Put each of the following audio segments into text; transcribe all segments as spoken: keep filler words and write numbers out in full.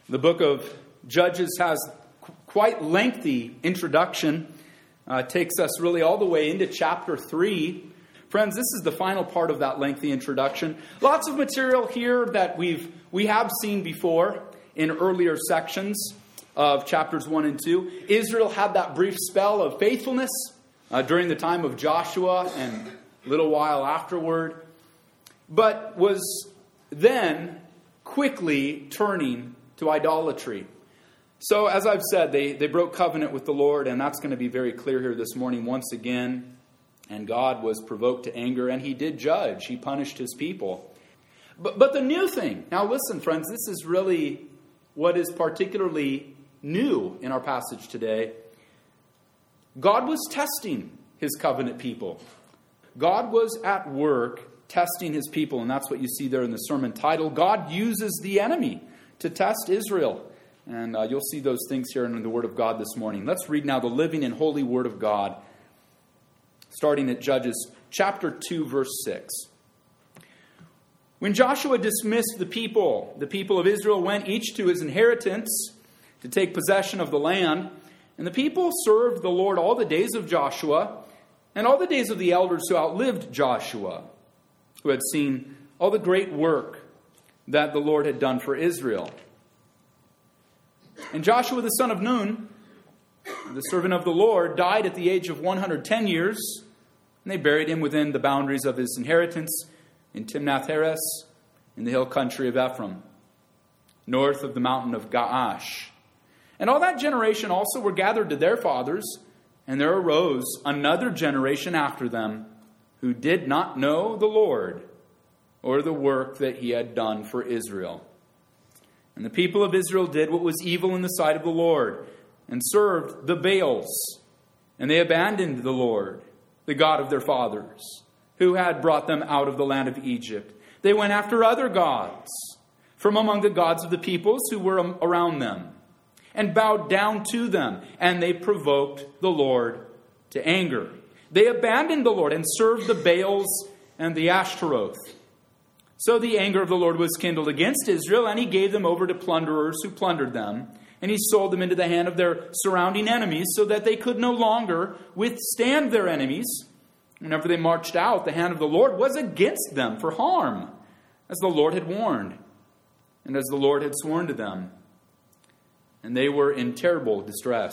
The book of Judges has qu- quite lengthy introduction. Uh, it takes us really all the way into chapter three. Friends, this is the final part of that lengthy introduction. Lots of material here that we've we have seen before in earlier sections of chapters one and two. Israel had that brief spell of faithfulness uh, during the time of Joshua and a little while afterward, but was then quickly turning to idolatry. So, as I've said, they, they broke covenant with the Lord, and that's going to be very clear here this morning once again. And God was provoked to anger, and He did judge. He punished His people. But, but the new thing, now listen, friends, this is really what is particularly new in our passage today. God was testing His covenant people. God was at work testing His people, and that's what you see there in the sermon title. God uses the enemy to test Israel. And uh, you'll see those things here in the Word of God this morning. Let's read now the living and holy Word of God, starting at Judges chapter two, verse six. When Joshua dismissed the people, the people of Israel went each to his inheritance to take possession of the land. And the people served the Lord all the days of Joshua and all the days of the elders who outlived Joshua, who had seen all the great work that the Lord had done for Israel. And Joshua the son of Nun, the servant of the Lord, died at the age of one hundred ten years, and they buried him within the boundaries of his inheritance in Timnath-Heres, in the hill country of Ephraim, north of the mountain of Gaash. And all that generation also were gathered to their fathers, and there arose another generation after them, who did not know the Lord, or the work that He had done for Israel. And the people of Israel did what was evil in the sight of the Lord, and served the Baals. And they abandoned the Lord, the God of their fathers, who had brought them out of the land of Egypt. They went after other gods from among the gods of the peoples who were around them, and bowed down to them, and they provoked the Lord to anger. They abandoned the Lord and served the Baals and the Ashtaroth. So the anger of the Lord was kindled against Israel, and He gave them over to plunderers who plundered them. And He sold them into the hand of their surrounding enemies, so that they could no longer withstand their enemies. Whenever they marched out, the hand of the Lord was against them for harm, as the Lord had warned, and as the Lord had sworn to them. And they were in terrible distress.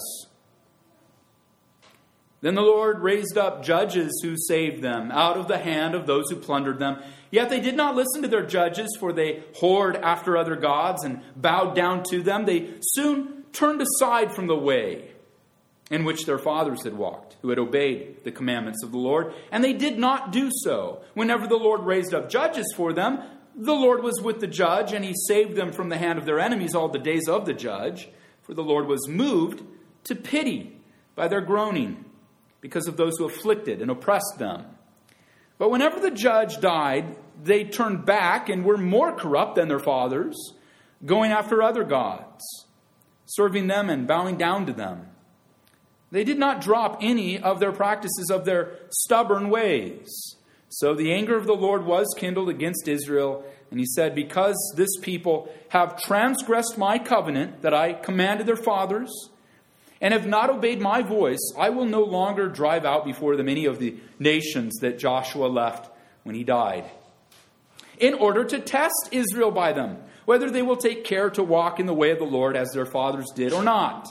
Then the Lord raised up judges who saved them out of the hand of those who plundered them. Yet they did not listen to their judges, for they whored after other gods and bowed down to them. They soon turned aside from the way in which their fathers had walked, who had obeyed the commandments of the Lord. And they did not do so. Whenever the Lord raised up judges for them, the Lord was with the judge, and He saved them from the hand of their enemies all the days of the judge. For the Lord was moved to pity by their groaning, because of those who afflicted and oppressed them. But whenever the judge died, they turned back and were more corrupt than their fathers, going after other gods, serving them and bowing down to them. They did not drop any of their practices of their stubborn ways. So the anger of the Lord was kindled against Israel, and He said, because this people have transgressed my covenant that I commanded their fathers, and have not obeyed my voice, I will no longer drive out before them any of the nations that Joshua left when he died, in order to test Israel by them, whether they will take care to walk in the way of the Lord as their fathers did or not.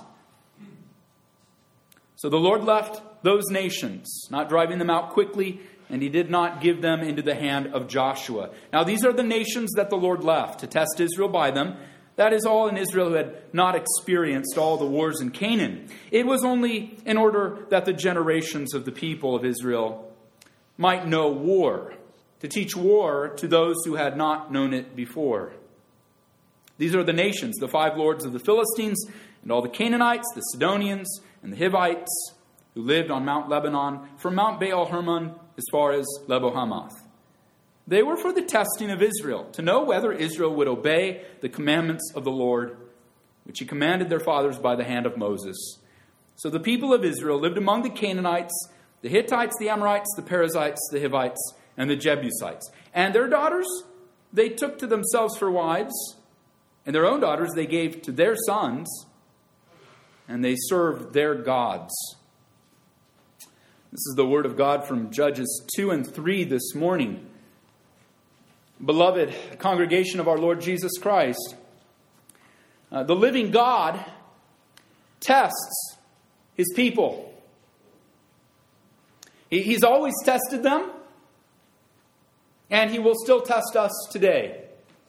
So the Lord left those nations, not driving them out quickly, and He did not give them into the hand of Joshua. Now these are the nations that the Lord left to test Israel by them. That is all in Israel who had not experienced all the wars in Canaan. It was only in order that the generations of the people of Israel might know war, to teach war to those who had not known it before. These are the nations, the five lords of the Philistines, and all the Canaanites, the Sidonians, and the Hivites, who lived on Mount Lebanon, from Mount Baal Hermon as far as Lebo Hamath. They were for the testing of Israel, to know whether Israel would obey the commandments of the Lord, which He commanded their fathers by the hand of Moses. So the people of Israel lived among the Canaanites, the Hittites, the Amorites, the Perizzites, the Hivites, and the Jebusites. And their daughters they took to themselves for wives, And their own daughters they gave to their sons, and they served their gods. This is the word of God from Judges two and three this morning. Beloved congregation of our Lord Jesus Christ, uh, the living God tests his people. He, he's always tested them, and he will still test us today.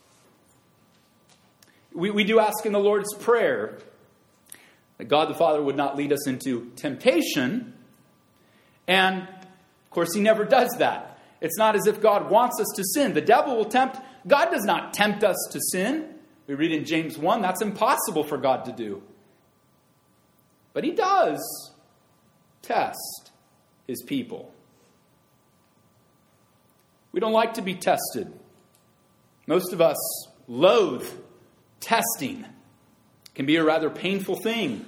We, we do ask in the Lord's Prayer that God the Father would not lead us into temptation. And, of course, he never does that. It's not as if God wants us to sin. The devil will tempt. God does not tempt us to sin. We read in James one, that's impossible for God to do. But he does test his people. We don't like to be tested. Most of us loathe testing. It can be a rather painful thing.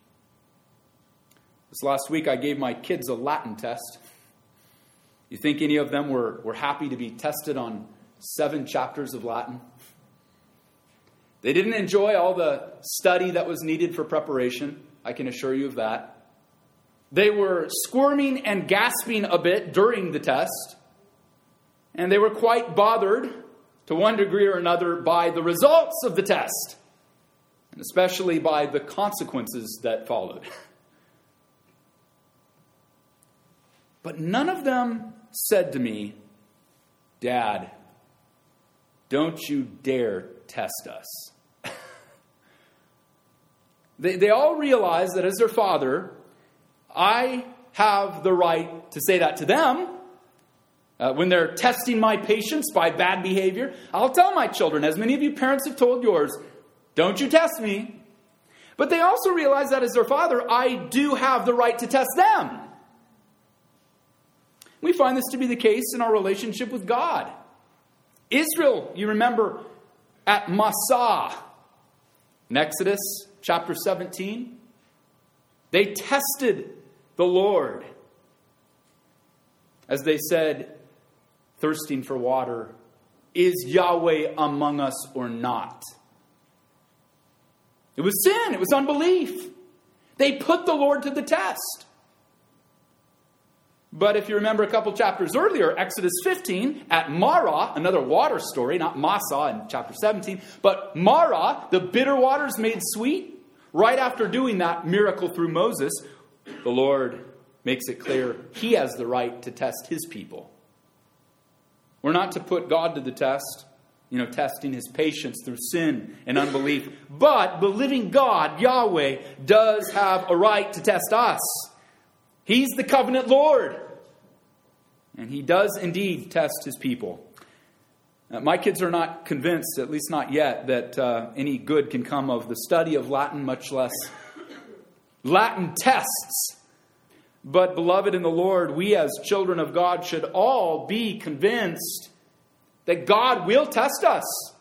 This last week I gave my kids a Latin test. You think any of them were, were happy to be tested on seven chapters of Latin? They didn't enjoy all the study that was needed for preparation. I can assure you of that. They were squirming and gasping a bit during the test. And they were quite bothered, to one degree or another, by the results of the test. And especially by the consequences that followed. But none of them said to me, "Dad, don't you dare test us." they, they all realize that as their father, I have the right to say that to them. Uh, when they're testing my patience by bad behavior, I'll tell my children, as many of you parents have told yours, don't you test me. But they also realize that as their father, I do have the right to test them. We find this to be the case in our relationship with God. Israel, you remember, at Massah, in Exodus chapter seventeen, they tested the Lord as they said, thirsting for water, is Yahweh among us or not? It was sin. It was unbelief. They put the Lord to the test. But if you remember a couple chapters earlier, Exodus fifteen, at Marah, another water story, not Massah in chapter seventeen, but Marah, the bitter waters made sweet. Right after doing that miracle through Moses, the Lord makes it clear he has the right to test his people. We're not to put God to the test, you know, testing his patience through sin and unbelief. But the living God, Yahweh, does have a right to test us. He's the covenant Lord. And he does indeed test his people. Uh, my kids are not convinced, at least not yet, that uh, any good can come of the study of Latin, much less Latin tests. But, beloved in the Lord, we as children of God should all be convinced that God will test us.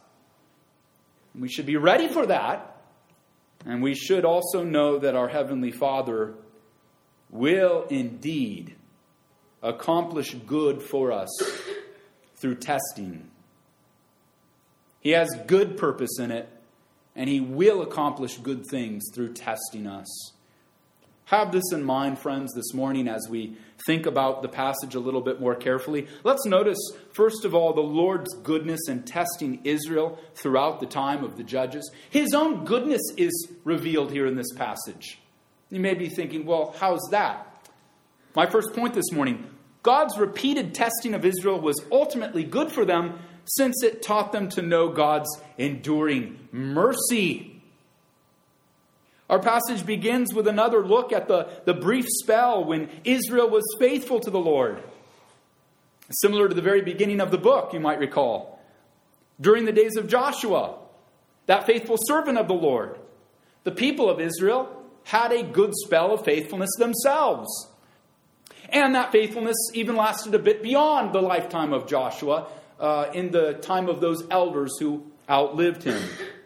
We should be ready for that. And we should also know that our Heavenly Father will indeed accomplish good for us through testing. He has good purpose in it, and he will accomplish good things through testing us. Have this in mind, friends, this morning as we think about the passage a little bit more carefully. Let's notice, first of all, the Lord's goodness in testing Israel throughout the time of the judges. His own goodness is revealed here in this passage. You may be thinking, well, how's that? My first point this morning, God's repeated testing of Israel was ultimately good for them since it taught them to know God's enduring mercy. Our passage begins with another look at the, the brief spell when Israel was faithful to the Lord. Similar to the very beginning of the book, you might recall. During the days of Joshua, that faithful servant of the Lord, the people of Israel had a good spell of faithfulness themselves. And that faithfulness even lasted a bit beyond the lifetime of Joshua, uh, in the time of those elders who outlived him.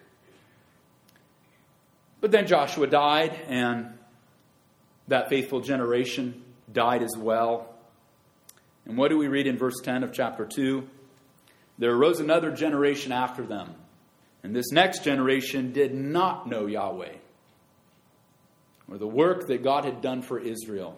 But then Joshua died, and that faithful generation died as well. And what do we read in verse ten of chapter two? There arose another generation after them, And this next generation did not know Yahweh or the work that God had done for Israel.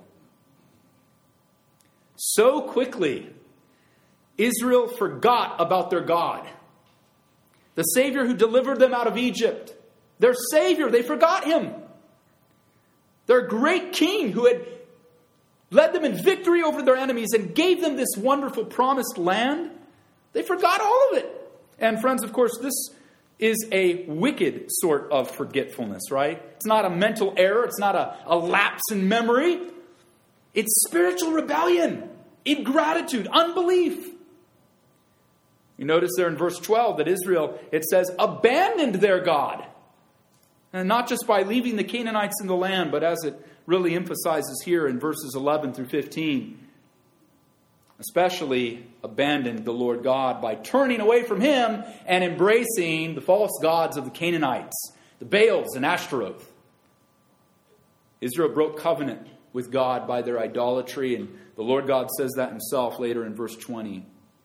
So quickly, Israel forgot about their God, the Savior who delivered them out of Egypt. Their Savior, they forgot Him. Their great King who had led them in victory over their enemies and gave them this wonderful promised land. They forgot all of it. And friends, of course, this is a wicked sort of forgetfulness, right? It's not a mental error. It's not a, a lapse in memory. It's spiritual rebellion, ingratitude, unbelief. You notice there in verse twelve that Israel, it says, abandoned their God. And not just by leaving the Canaanites in the land, but as it really emphasizes here in verses eleven through fifteen, especially abandoned the Lord God by turning away from Him and embracing the false gods of the Canaanites, the Baals and Ashtaroth. Israel broke covenant with God by their idolatry, and the Lord God says that Himself later in verse twenty.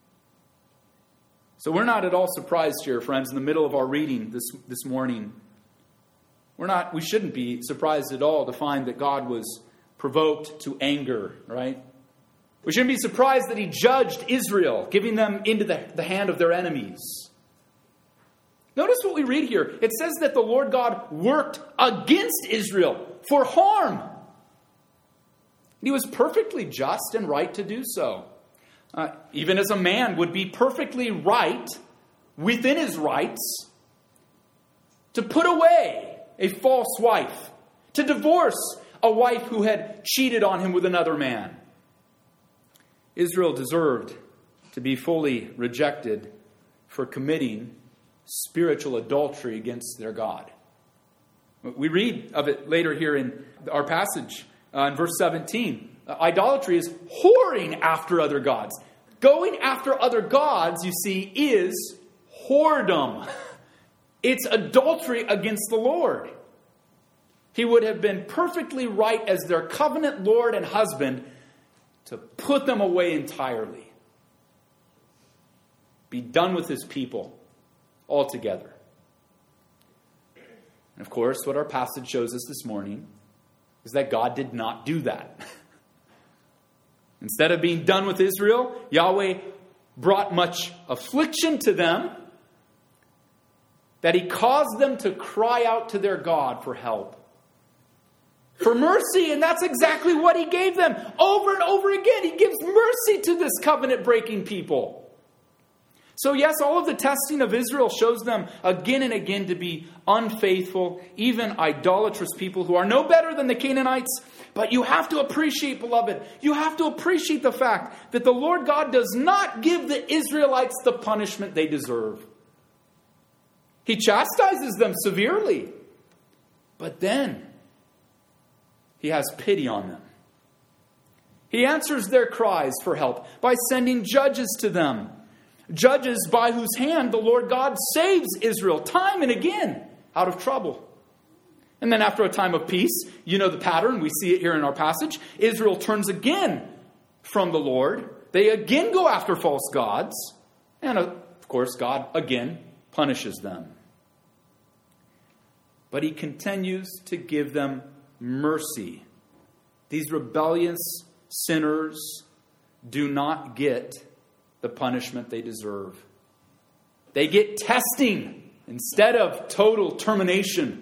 So we're not at all surprised here, friends, in the middle of our reading this, this morning. We're not, we shouldn't be surprised at all to find that God was provoked to anger, right? We shouldn't be surprised that He judged Israel, giving them into the, the hand of their enemies. Notice what we read here. It says that the Lord God worked against Israel for harm. He was perfectly just and right to do so. Uh, even as a man would be perfectly right within his rights to put away a false wife, to divorce a wife who had cheated on him with another man. Israel deserved to be fully rejected for committing spiritual adultery against their God. We read of it later here in our passage uh, in verse seventeen. Uh, idolatry is whoring after other gods. Going after other gods, you see, is whoredom. It's adultery against the Lord. He would have been perfectly right as their covenant Lord and husband to put them away entirely. Be done with His people altogether. And of course, what our passage shows us this morning is that God did not do that. Instead of being done with Israel, Yahweh brought much affliction to them, that He caused them to cry out to their God for help, for mercy, and that's exactly what He gave them. Over and over again, He gives mercy to this covenant-breaking people. So yes, all of the testing of Israel shows them again and again to be unfaithful, even idolatrous people who are no better than the Canaanites. But you have to appreciate, beloved, you have to appreciate the fact that the Lord God does not give the Israelites the punishment they deserve. He chastises them severely, but then He has pity on them. He answers their cries for help by sending judges to them. Judges by whose hand the Lord God saves Israel time and again out of trouble. And then after a time of peace, you know the pattern, we see it here in our passage, Israel turns again from the Lord. They again go after false gods. And of course, God again punishes them. But He continues to give them mercy. These rebellious sinners do not get the punishment they deserve. They get testing instead of total termination.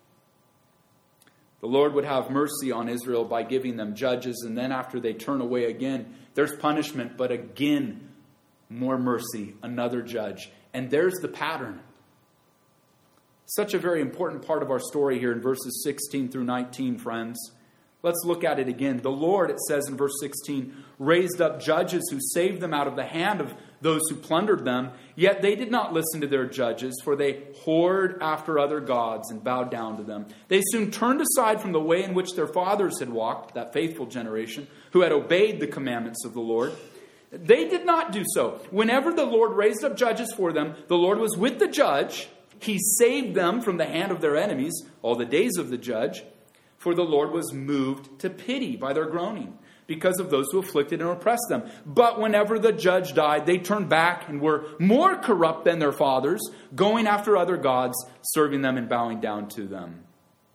The Lord would have mercy on Israel by giving them judges, and then after they turn away again, there's punishment, but again, more mercy, another judge. And there's the pattern. Such a very important part of our story here in verses sixteen through nineteen, friends. Let's look at it again. The Lord, it says in verse sixteen, raised up judges who saved them out of the hand of those who plundered them. Yet they did not listen to their judges, for they whored after other gods and bowed down to them. They soon turned aside from the way in which their fathers had walked, that faithful generation, who had obeyed the commandments of the Lord. They did not do so. Whenever the Lord raised up judges for them, the Lord was with the judge. He saved them from the hand of their enemies all the days of the judge. For the Lord was moved to pity by their groaning, because of those who afflicted and oppressed them. But whenever the judge died, they turned back and were more corrupt than their fathers, going after other gods, serving them and bowing down to them.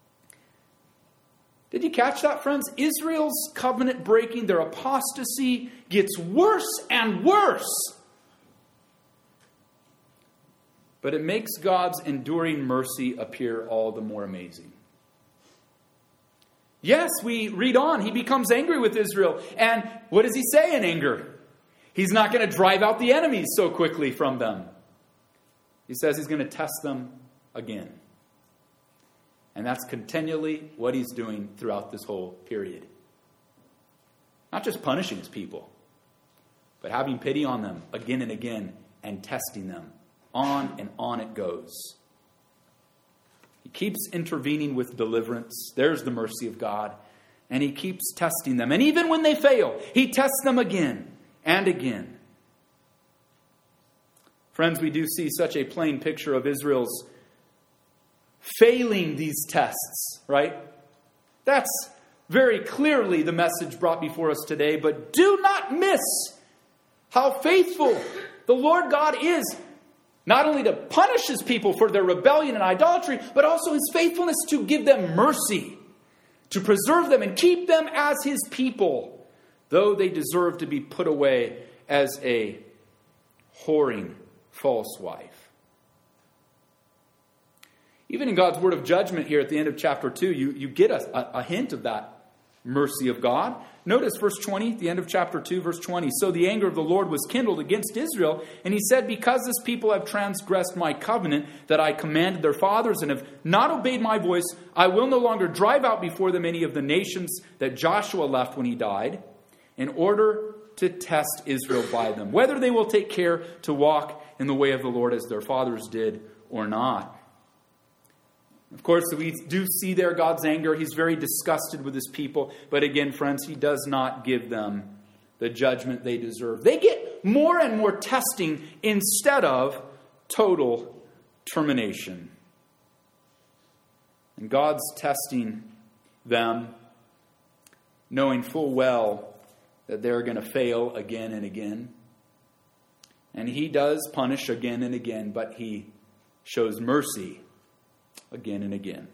Did you catch that, friends? Israel's covenant breaking, their apostasy, gets worse and worse. But it makes God's enduring mercy appear all the more amazing. Yes, we read on. He becomes angry with Israel. And what does he say in anger? He's not going to drive out the enemies so quickly from them. He says he's going to test them again. And that's continually what he's doing throughout this whole period. Not just punishing his people, but having pity on them again and again and testing them. On and on it goes. He keeps intervening with deliverance. There's the mercy of God. And he keeps testing them. And even when they fail, he tests them again and again. Friends, we do see such a plain picture of Israel's failing these tests, right? That's very clearly the message brought before us today. But do not miss how faithful the Lord God is. Not only to punish his people for their rebellion and idolatry, but also his faithfulness to give them mercy, to preserve them and keep them as his people, though they deserve to be put away as a whoring false wife. Even in God's word of judgment here at the end of chapter two, you, you get a, a hint of that mercy of God. Notice verse twenty, the end of chapter two, verse twenty. So the anger of the Lord was kindled against Israel, and he said, because this people have transgressed my covenant that I commanded their fathers and have not obeyed my voice, I will no longer drive out before them any of the nations that Joshua left when he died, in order to test Israel by them, whether they will take care to walk in the way of the Lord as their fathers did or not. Of course, we do see there God's anger. He's very disgusted with his people. But again, friends, he does not give them the judgment they deserve. They get more and more testing instead of total termination. And God's testing them, knowing full well that they're going to fail again and again. And he does punish again and again, but he shows mercy again and again.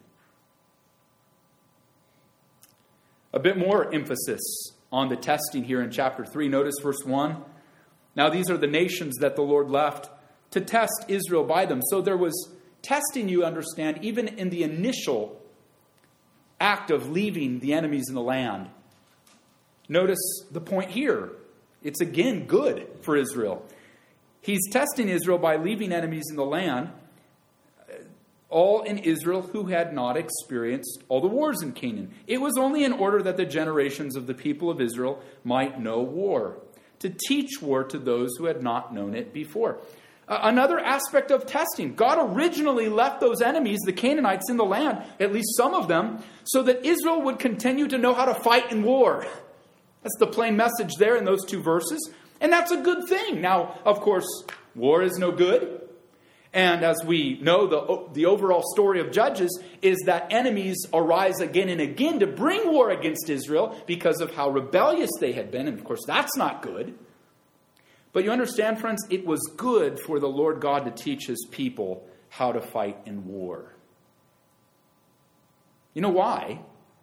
A bit more emphasis on the testing here in chapter three. Notice verse one. Now these are the nations that the Lord left to test Israel by them. So there was testing, you understand, even in the initial act of leaving the enemies in the land. Notice the point here. It's again good for Israel. He's testing Israel by leaving enemies in the land, all in Israel who had not experienced all the wars in Canaan. It was only in order that the generations of the people of Israel might know war, to teach war to those who had not known it before. Uh, another aspect of testing. God originally left those enemies, the Canaanites, in the land, at least some of them, so that Israel would continue to know how to fight in war. That's the plain message there in those two verses. And that's a good thing. Now, of course, war is no good. And as we know, the, the overall story of Judges is that enemies arise again and again to bring war against Israel because of how rebellious they had been. And of course, that's not good. But you understand, friends, it was good for the Lord God to teach his people how to fight in war. You know why?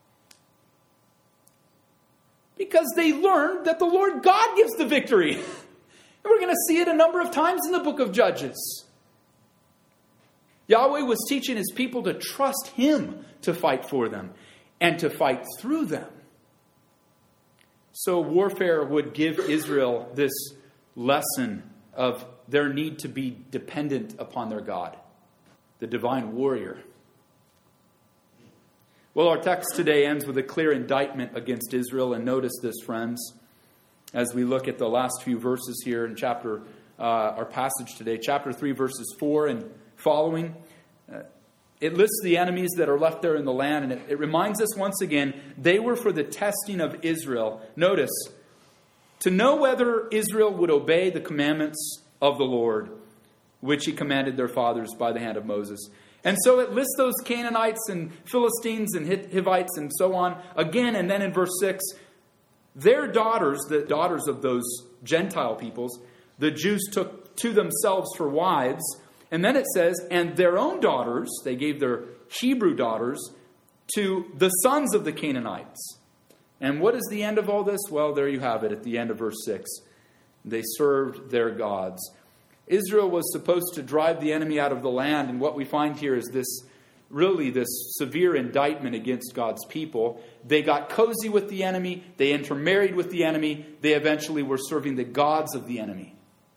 Because they learned that the Lord God gives the victory. And we're going to see it a number of times in the book of Judges. Yahweh was teaching his people to trust him to fight for them and to fight through them. So warfare would give Israel this lesson of their need to be dependent upon their God, the divine warrior. Well, our text today ends with a clear indictment against Israel. And notice this, friends, as we look at the last few verses here in chapter, uh, our passage today, chapter three, verses four and following. Uh, it lists the enemies that are left there in the land, and it, it reminds us once again, they were for the testing of Israel. Notice, to know whether Israel would obey the commandments of the Lord, which he commanded their fathers by the hand of Moses. And so it lists those Canaanites and Philistines and Hivites and so on again, and then in verse six, Their daughters, the daughters of those Gentile peoples, the Jews took to themselves for wives. And then it says, and their own daughters, they gave their Hebrew daughters, to the sons of the Canaanites. And what is the end of all this? Well, there you have it at the end of verse six. They served their gods. Israel was supposed to drive the enemy out of the land, and what we find here is this, really this severe indictment against God's people. They got cozy with the enemy, they intermarried with the enemy, they eventually were serving the gods of the enemy.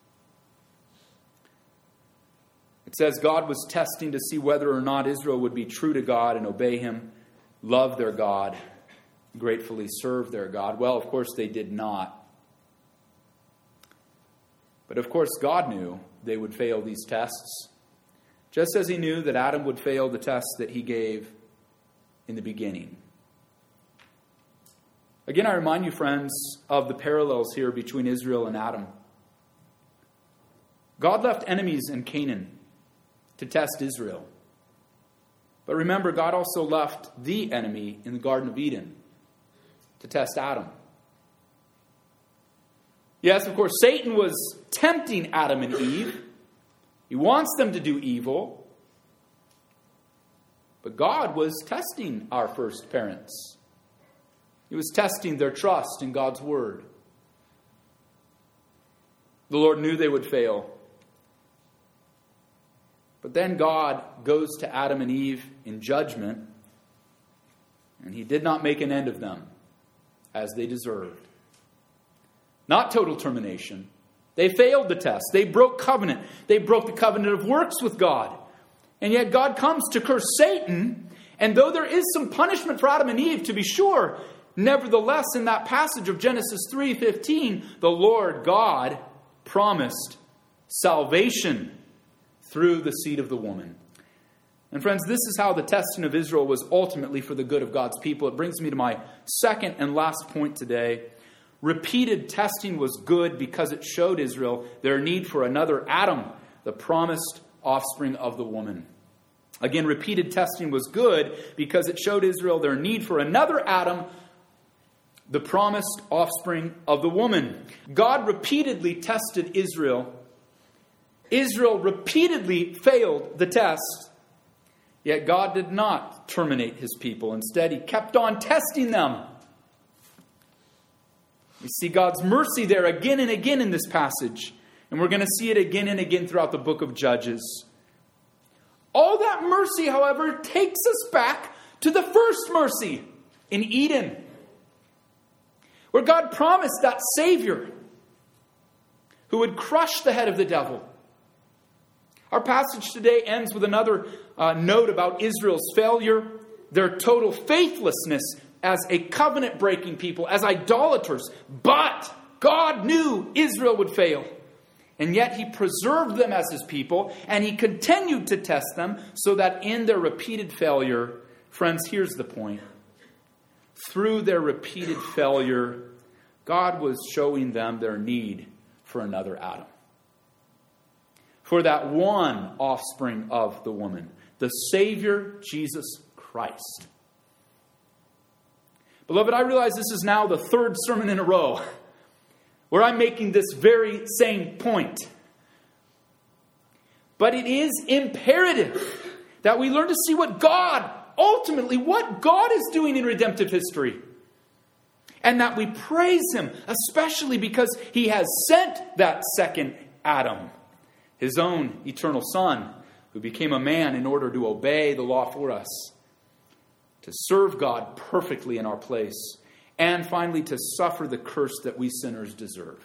It says God was testing to see whether or not Israel would be true to God and obey Him, love their God, gratefully serve their God. Well, of course, they did not. But of course, God knew they would fail these tests, just as He knew that Adam would fail the test that He gave in the beginning. Again, I remind you, friends, of the parallels here between Israel and Adam. God left enemies in Canaan to test Israel. But remember, God also left the enemy in the Garden of Eden to test Adam. Yes, of course, Satan was tempting Adam and Eve. He wants them to do evil. But God was testing our first parents. He was testing their trust in God's word. The Lord knew they would fail. But then God goes to Adam and Eve in judgment, and He did not make an end of them as they deserved. Not total termination. They failed the test. They broke covenant. They broke the covenant of works with God. And yet God comes to curse Satan, and though there is some punishment for Adam and Eve, to be sure, nevertheless, in that passage of Genesis three fifteen, the Lord God promised salvation through the seed of the woman. And friends, this is how the testing of Israel was ultimately for the good of God's people. It brings me to my second and last point today. Repeated testing was good because it showed Israel their need for another Adam, the promised offspring of the woman. Again, repeated testing was good because it showed Israel their need for another Adam, the promised offspring of the woman. God repeatedly tested Israel. Israel repeatedly failed the test. Yet God did not terminate His people. Instead, He kept on testing them. We see God's mercy there again and again in this passage. And we're going to see it again and again throughout the book of Judges. All that mercy, however, takes us back to the first mercy in Eden, where God promised that Savior who would crush the head of the devil. Our passage today ends with another uh, note about Israel's failure, their total faithlessness as a covenant-breaking people, as idolaters. But God knew Israel would fail. And yet He preserved them as His people, and He continued to test them so that in their repeated failure, friends, here's the point. Through their repeated failure, God was showing them their need for another Adam. For that one offspring of the woman, the Savior, Jesus Christ. Beloved, I realize this is now the third sermon in a row where I'm making this very same point. But it is imperative that we learn to see what God, ultimately, what God is doing in redemptive history. And that we praise Him, especially because He has sent that second Adam, His own eternal Son, who became a man in order to obey the law for us, to serve God perfectly in our place, and finally to suffer the curse that we sinners deserve.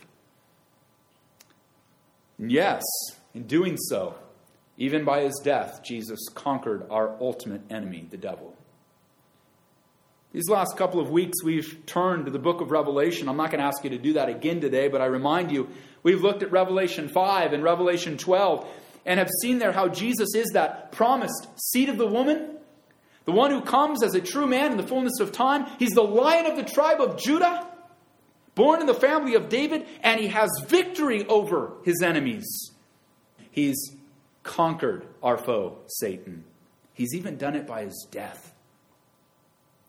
And yes, in doing so, even by His death, Jesus conquered our ultimate enemy, the devil. These last couple of weeks, we've turned to the book of Revelation. I'm not going to ask you to do that again today, but I remind you, we've looked at Revelation five and Revelation twelve, and have seen there how Jesus is that promised seed of the woman, the one who comes as a true man in the fullness of time. He's the Lion of the tribe of Judah, born in the family of David, and He has victory over His enemies. He's conquered our foe, Satan. He's even done it by His death.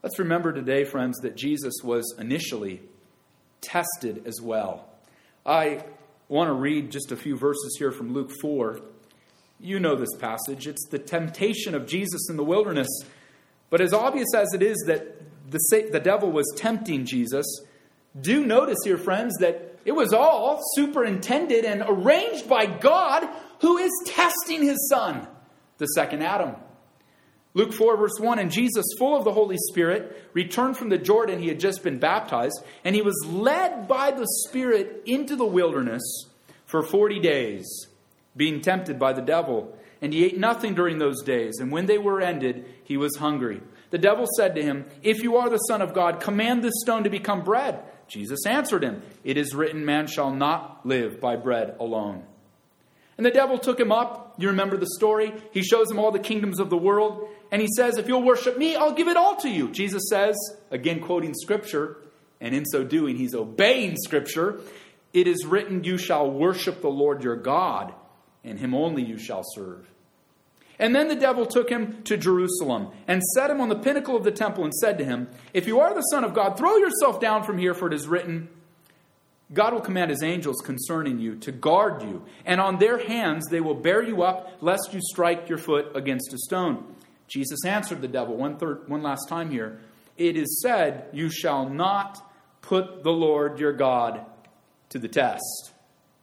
Let's remember today, friends, that Jesus was initially tested as well. I want to read just a few verses here from Luke four. You know this passage. It's the temptation of Jesus in the wilderness. But as obvious as it is that the, the devil was tempting Jesus, do notice here, friends, that it was all superintended and arranged by God, who is testing his Son, the second Adam. Luke four, verse one, and Jesus, full of the Holy Spirit, returned from the Jordan. He had just been baptized, and he was led by the Spirit into the wilderness for forty days, being tempted by the devil. And he ate nothing during those days, and when they were ended, he was hungry. The devil said to him, if you are the Son of God, command this stone to become bread. Jesus answered him, it is written, man shall not live by bread alone. And the devil took him up. You remember the story. He shows him all the kingdoms of the world. And he says, if you'll worship me, I'll give it all to you. Jesus says, again quoting Scripture, and in so doing, he's obeying Scripture. It is written, you shall worship the Lord your God, and him only you shall serve. And then the devil took him to Jerusalem and set him on the pinnacle of the temple and said to him, if you are the Son of God, throw yourself down from here, for it is written, God will command his angels concerning you to guard you, and on their hands they will bear you up, lest you strike your foot against a stone. Jesus answered the devil one third, one last time here. It is said, you shall not put the Lord your God to the test.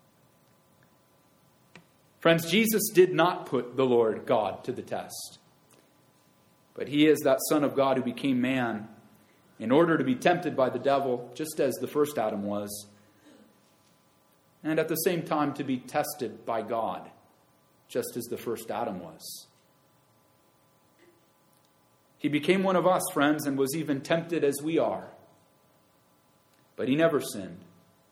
Friends, Jesus did not put the Lord God to the test. But he is that Son of God who became man in order to be tempted by the devil, just as the first Adam was, and at the same time to be tested by God, just as the first Adam was. He became one of us, friends, and was even tempted as we are. But he never sinned.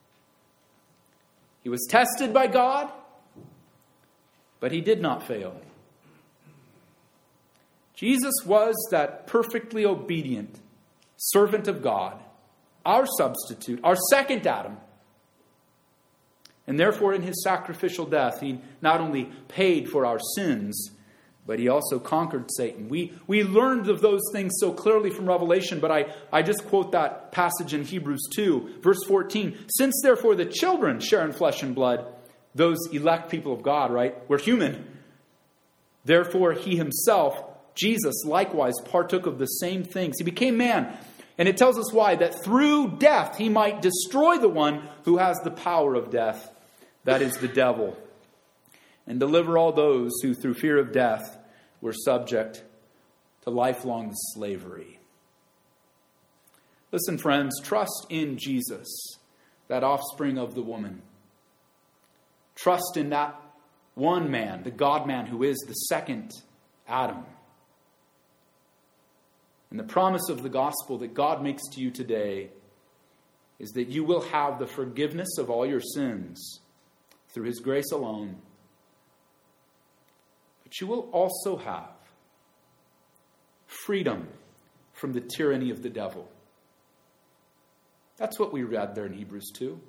He was tested by God, but he did not fail. Jesus was that perfectly obedient servant of God, our substitute, our second Adam. And therefore, in his sacrificial death, he not only paid for our sins, but he also conquered Satan. We, we learned of those things so clearly from Revelation, but I, I just quote that passage in Hebrews two, verse fourteen. Since therefore the children share in flesh and blood, those elect people of God, right? We're human. Therefore he himself, Jesus, likewise partook of the same things. He became man. And it tells us why, that through death he might destroy the one who has the power of death, that is the devil, and deliver all those who through fear of death were subject to lifelong slavery. Listen, friends, trust in Jesus, that offspring of the woman. Trust in that one man, the God-man who is the second Adam. And the promise of the gospel that God makes to you today is that you will have the forgiveness of all your sins through his grace alone. But you will also have freedom from the tyranny of the devil. That's what we read there in Hebrews two.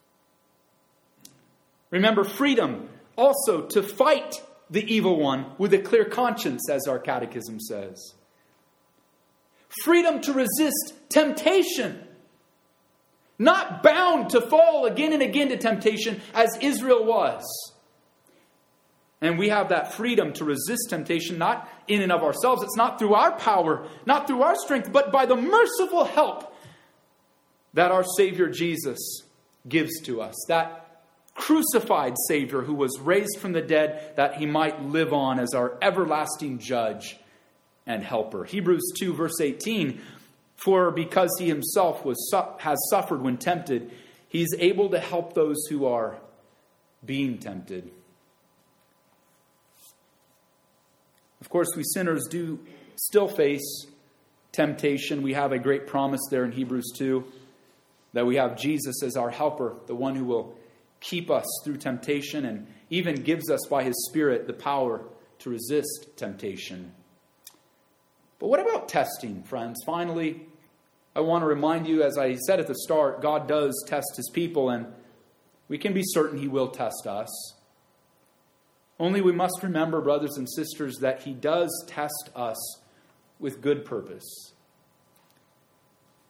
Remember, freedom also to fight the evil one with a clear conscience, as our catechism says. Freedom to resist temptation. Not bound to fall again and again to temptation as Israel was. And we have that freedom to resist temptation, not in and of ourselves. It's not through our power, not through our strength, but by the merciful help that our Savior Jesus gives to us. That crucified Savior who was raised from the dead that he might live on as our everlasting judge and helper. Hebrews two, verse eighteen, for because he himself was su- has suffered when tempted, he is able to help those who are being tempted. Of course, we sinners do still face temptation. We have a great promise there in Hebrews two, that we have Jesus as our helper, the one who will keep us through temptation and even gives us by his Spirit the power to resist temptation. But what about testing, friends? Finally, I want to remind you, as I said at the start, God does test his people, and we can be certain he will test us. Only we must remember, brothers and sisters, that he does test us with good purpose.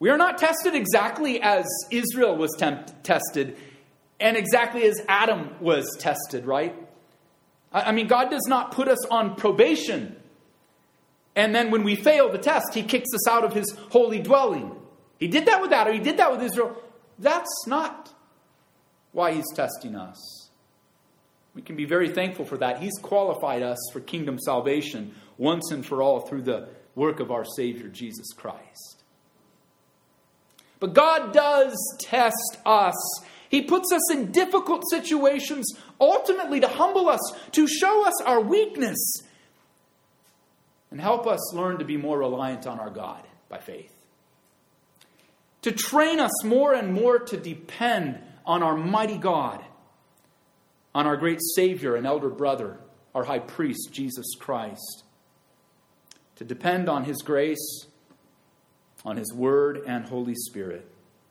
We are not tested exactly as Israel was tempt- tested and exactly as Adam was tested, right? I, I mean, God does not put us on probation. And then when we fail the test, he kicks us out of his holy dwelling. He did that with Adam. He did that with Israel. That's not why he's testing us. We can be very thankful for that. He's qualified us for kingdom salvation once and for all through the work of our Savior, Jesus Christ. But God does test us. He puts us in difficult situations, ultimately to humble us, to show us our weakness, and help us learn to be more reliant on our God by faith. To train us more and more to depend on our mighty God, on our great Savior and elder brother, our high priest, Jesus Christ. To depend on his grace, on his word and Holy Spirit.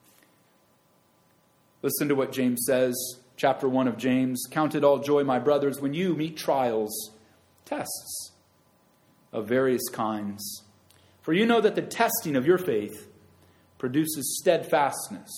Listen to what James says, chapter one of James. Count it all joy, my brothers, when you meet trials, tests of various kinds. For you know that the testing of your faith produces steadfastness.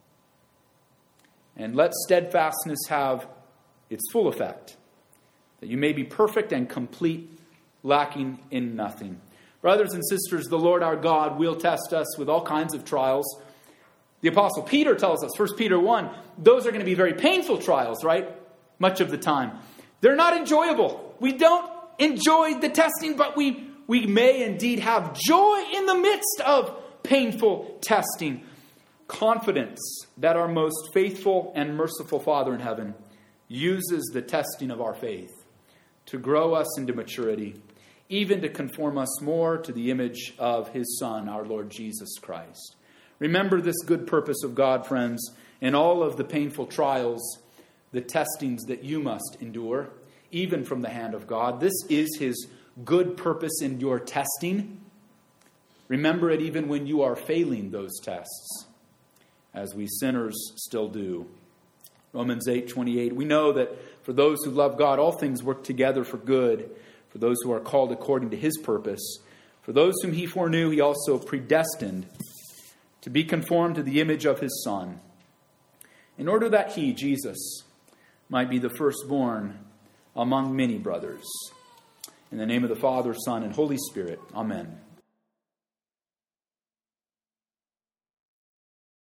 And let steadfastness have its full effect, that you may be perfect and complete, lacking in nothing. Brothers and sisters, the Lord our God will test us with all kinds of trials. The Apostle Peter tells us, First Peter one, those are going to be very painful trials, right? Much of the time. They're not enjoyable. We don't enjoy the testing, but we, we may indeed have joy in the midst of painful testing. Confidence that our most faithful and merciful Father in heaven uses the testing of our faith to grow us into maturity, even to conform us more to the image of his Son, our Lord Jesus Christ. Remember this good purpose of God, friends, in all of the painful trials, the testings that you must endure, even from the hand of God. This is his good purpose in your testing. Remember it even when you are failing those tests, as we sinners still do. Romans eight twenty-eight. We know that for those who love God, all things work together for good, for those who are called according to his purpose. For those whom he foreknew, he also predestined to be conformed to the image of his Son, in order that he, Jesus, might be the firstborn among many brothers. In the name of the Father, Son, and Holy Spirit. Amen.